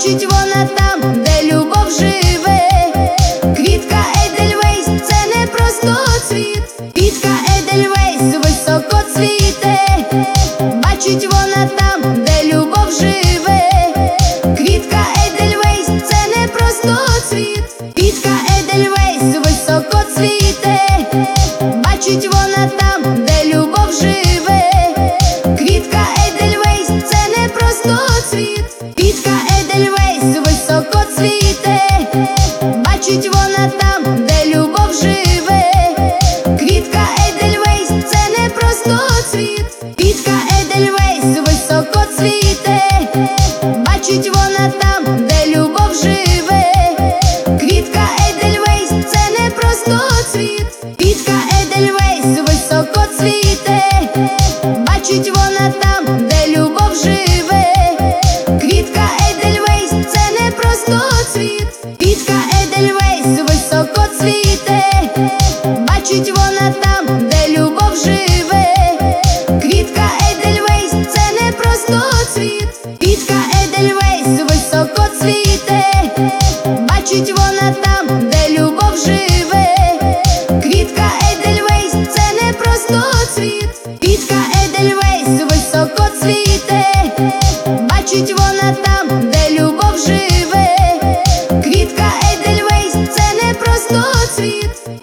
бачить вона там, де любов живе. Квітка Едельвейс – це не просто цвіт. Квітка Едельвейс високо цвіте, бачить вона там, де любов живе. Квітка Едельвейс – це не просто цвіт. Квітка Едельвейс високо цвіте, бачить вона там, де любов живе. Квітка Едельвейс – це не просто цвіт. Квітка Едельвейс високо цвіте, бачить вона там, де любов живе. Квітка Едельвейс – це не просто цвіт. Квітка Едельвейс високо цвіте, бачить вона там, де любов живе. Квітка Едельвейс – це не просто цвіт. Квітка Едельвейс високо цвіте, бачить вона там, де любов живе. Квітка Едельвейс – це не просто цвіт. Квітка Едельвейс високо цвіте, бачить вона там, де любов живе. Квітка Едельвейс – це не просто цвіт. Квітка Едельвейс високо цвіте, бачить вона там, де любов живе. Квітка Едельвейс – це не просто цвіт.